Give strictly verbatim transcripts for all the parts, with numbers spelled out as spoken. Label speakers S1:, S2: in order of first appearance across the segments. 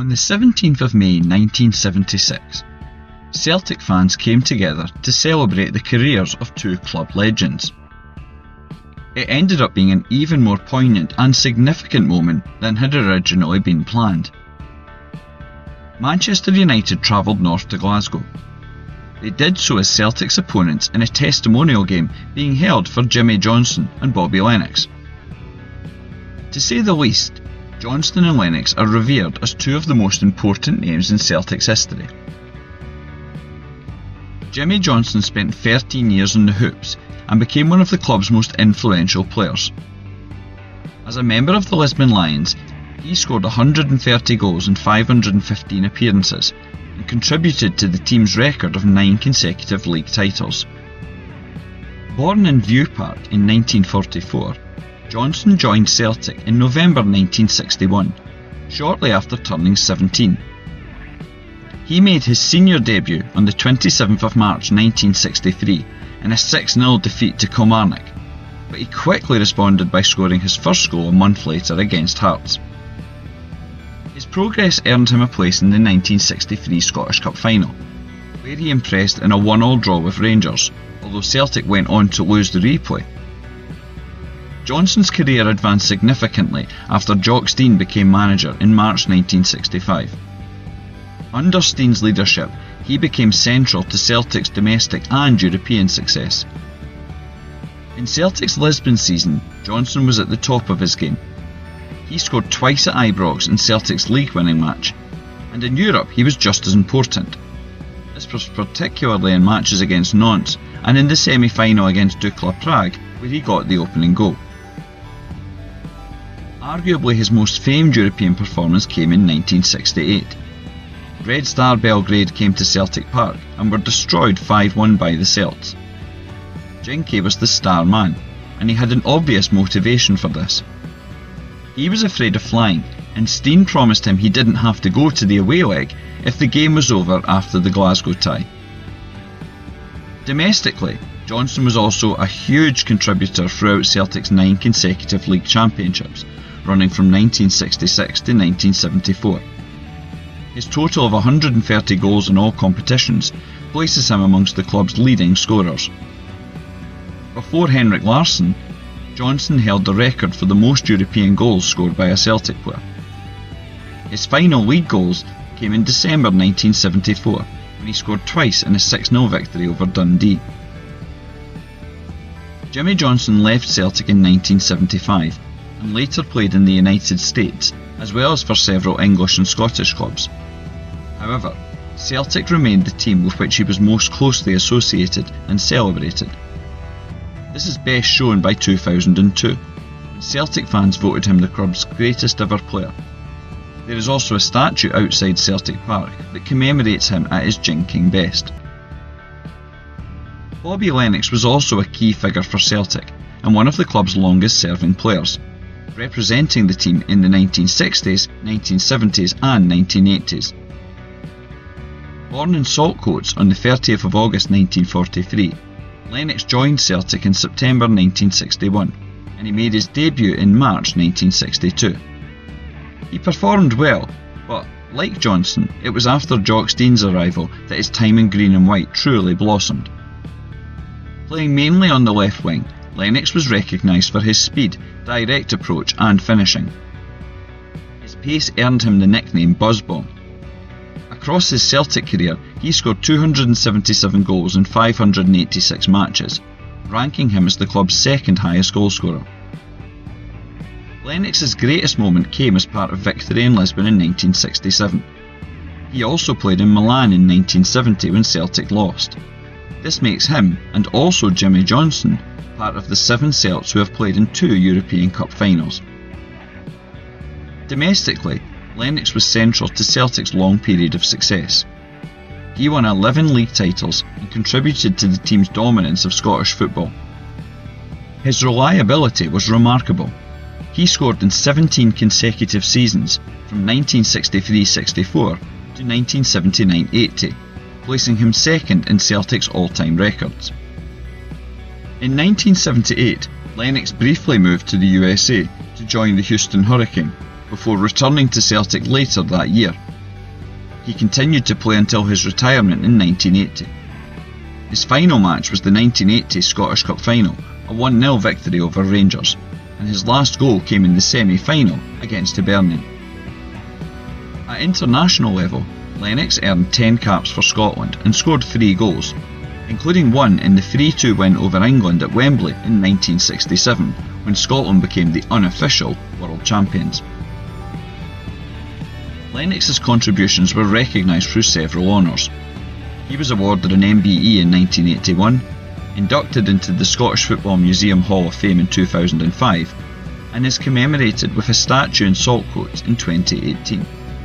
S1: On the seventeenth of May nineteen seventy-six, Celtic fans came together to celebrate the careers of two club legends. It ended up being an even more poignant and significant moment than had originally been planned. Manchester United travelled north to Glasgow. They did so as Celtic's opponents in a testimonial game being held for Jimmy Johnstone and Bobby Lennox. To say the least, Johnstone and Lennox are revered as two of the most important names in Celtic's history. Jimmy Johnstone spent thirteen years in the hoops and became one of the club's most influential players. As a member of the Lisbon Lions, he scored one hundred thirty goals in five hundred fifteen appearances and contributed to the team's record of nine consecutive league titles. Born in View Park in nineteen forty-four, Johnstone joined Celtic in November nineteen sixty-one, shortly after turning seventeen. He made his senior debut on the twenty-seventh of March nineteen sixty-three in a six nil defeat to Kilmarnock, but he quickly responded by scoring his first goal a month later against Hearts. His progress earned him a place in the nineteen sixty-three Scottish Cup final, where he impressed in a one all draw with Rangers, although Celtic went on to lose the replay. Johnstone's career advanced significantly after Jock Stein became manager in March nineteen sixty-five. Under Stein's leadership, he became central to Celtic's domestic and European success. In Celtic's Lisbon season, Johnstone was at the top of his game. He scored twice at Ibrox in Celtic's league-winning match, and in Europe he was just as important. This was particularly in matches against Nantes and in the semi-final against Dukla Prague, where he got the opening goal. Arguably his most famed European performance came in nineteen sixty-eight. Red Star Belgrade came to Celtic Park and were destroyed five one by the Celts. Jinky was the star man, and he had an obvious motivation for this. He was afraid of flying, and Stein promised him he didn't have to go to the away leg if the game was over after the Glasgow tie. Domestically, Johnstone was also a huge contributor throughout Celtic's nine consecutive league championships, running from nineteen sixty-six to nineteen seventy-four. His total of one hundred thirty goals in all competitions places him amongst the club's leading scorers. Before Henrik Larsson, Johnstone held the record for the most European goals scored by a Celtic player. His final league goals came in December nineteen seventy-four, when he scored twice in a six nil victory over Dundee. Jimmy Johnstone left Celtic in nineteen seventy-five, and later played in the United States, as well as for several English and Scottish clubs. However, Celtic remained the team with which he was most closely associated and celebrated. This is best shown by two thousand two, when Celtic fans voted him the club's greatest ever player. There is also a statue outside Celtic Park that commemorates him at his jinking best. Bobby Lennox was also a key figure for Celtic and one of the club's longest serving players, representing the team in the nineteen sixties, nineteen seventies and nineteen eighties. Born in Saltcoats on the thirtieth of August nineteen forty-three, Lennox joined Celtic in September nineteen sixty-one, and he made his debut in March nineteen sixty-two. He performed well, but like Johnstone, it was after Jock Stein's arrival that his time in green and white truly blossomed. Playing mainly on the left wing, Lennox was recognised for his speed, direct approach and finishing. His pace earned him the nickname Buzzball. Across his Celtic career, he scored two hundred seventy-seven goals in five hundred eighty-six matches, ranking him as the club's second highest goalscorer. Lennox's greatest moment came as part of victory in Lisbon in nineteen sixty-seven. He also played in Milan in nineteen seventy when Celtic lost. This makes him, and also Jimmy Johnstone, part of the seven Celts who have played in two European Cup finals. Domestically, Lennox was central to Celtic's long period of success. He won eleven league titles and contributed to the team's dominance of Scottish football. His reliability was remarkable. He scored in seventeen consecutive seasons from nineteen sixty-three sixty-four to nineteen seventy-nine eighty, placing him second in Celtic's all-time records. In nineteen seventy-eight, Lennox briefly moved to the U S A to join the Houston Hurricane, before returning to Celtic later that year, He continued to play until his retirement in nineteen eighty. His final match was the nineteen eighty Scottish Cup final, a one nil victory over Rangers, and his last goal came in the semi-final against Hibernian. At international level, Lennox earned ten caps for Scotland and scored three goals, including one in the three two win over England at Wembley in nineteen sixty-seven, when Scotland became the unofficial world champions. Lennox's contributions were recognised through several honours. He was awarded an M B E in nineteen eighty-one, inducted into the Scottish Football Museum Hall of Fame in two thousand five, and is commemorated with a statue in Saltcoats in twenty eighteen.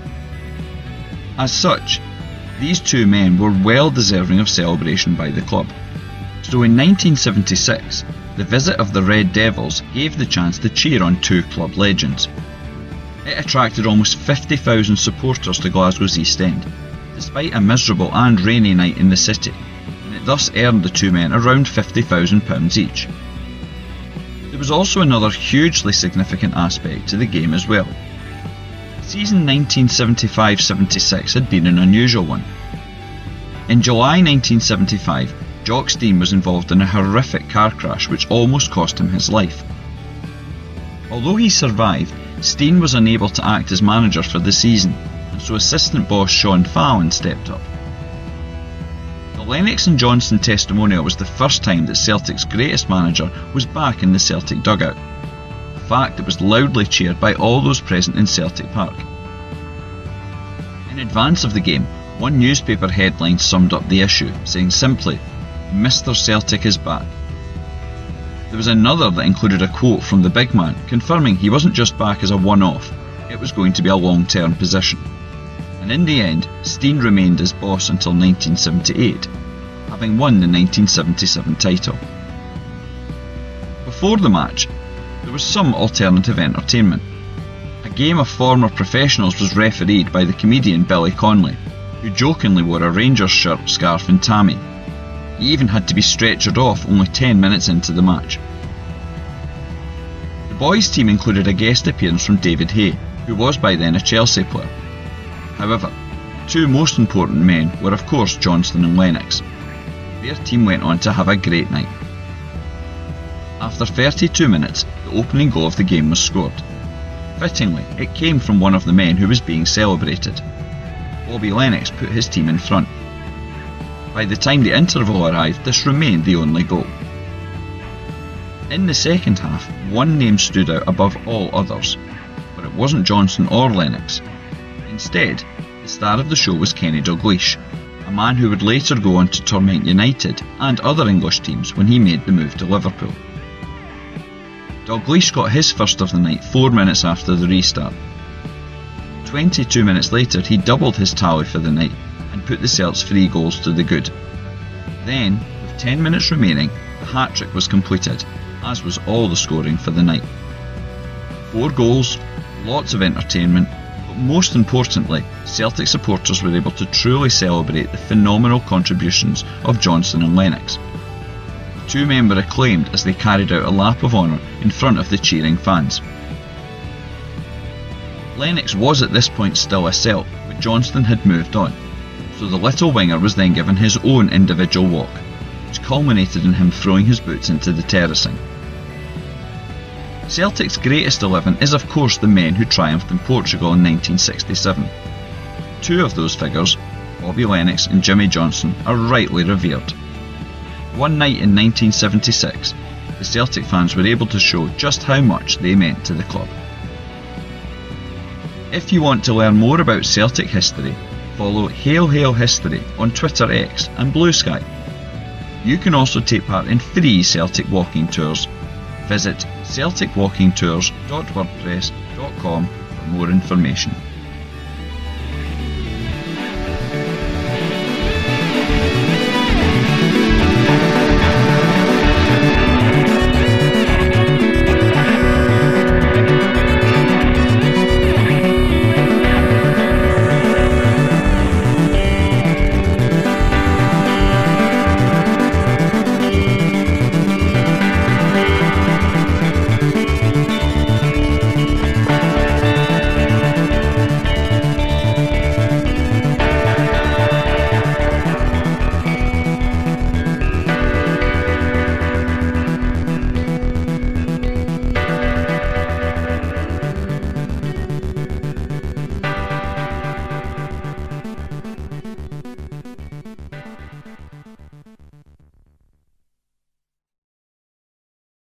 S1: As such, these two men were well deserving of celebration by the club. So in nineteen seventy-six, the visit of the Red Devils gave the chance to cheer on two club legends. It attracted almost fifty thousand supporters to Glasgow's East End, despite a miserable and rainy night in the city, and it thus earned the two men around fifty thousand pounds each. There was also another hugely significant aspect to the game as well. Season nineteen seventy-five seventy-six had been an unusual one. In July nineteen seventy-five, Jock Stein was involved in a horrific car crash which almost cost him his life. Although he survived, Stein was unable to act as manager for the season, and so assistant boss Sean Fallon stepped up. The Lennox and Johnstone testimonial was the first time that Celtic's greatest manager was back in the Celtic dugout, a fact that was loudly cheered by all those present in Celtic Park. In advance of the game, one newspaper headline summed up the issue, saying simply, "Mister Celtic is back." There was another that included a quote from the big man, confirming he wasn't just back as a one-off, it was going to be a long-term position. And in the end, Stein remained as boss until nineteen seventy-eight, having won the nineteen seventy-seven title. Before the match, there was some alternative entertainment. A game of former professionals was refereed by the comedian Billy Connolly, who jokingly wore a Rangers shirt, scarf and tammy. He even had to be stretchered off only ten minutes into the match. The boys' team included a guest appearance from David Hay, who was by then a Chelsea player. However, the two most important men were of course Johnstone and Lennox. Their team went on to have a great night. After thirty-two minutes, the opening goal of the game was scored. Fittingly, it came from one of the men who was being celebrated. Bobby Lennox put his team in front. By the time the interval arrived, this remained the only goal. In the second half, one name stood out above all others, but it wasn't Johnstone or Lennox. Instead, the star of the show was Kenny Dalglish, a man who would later go on to torment United and other English teams when he made the move to Liverpool. Dalglish got his first of the night four minutes after the restart. twenty-two minutes later, he doubled his tally for the night and put the Celts three goals to the good. Then, with ten minutes remaining, the hat-trick was completed, as was all the scoring for the night. Four goals, lots of entertainment, but most importantly, Celtic supporters were able to truly celebrate the phenomenal contributions of Johnstone and Lennox. The two men were acclaimed as they carried out a lap of honour in front of the cheering fans. Lennox was at this point still a Celt, but Johnstone had moved on, so the little winger was then given his own individual walk, which culminated in him throwing his boots into the terracing. Celtic's greatest eleven is of course the men who triumphed in Portugal in nineteen sixty-seven. Two of those figures, Bobby Lennox and Jimmy Johnstone, are rightly revered. One night in nineteen seventy-six, the Celtic fans were able to show just how much they meant to the club. If you want to learn more about Celtic history, follow Hail Hail History on Twitter X and Blue Sky. You can also take part in free Celtic walking tours. Visit celtic walking tours dot wordpress dot com for more information.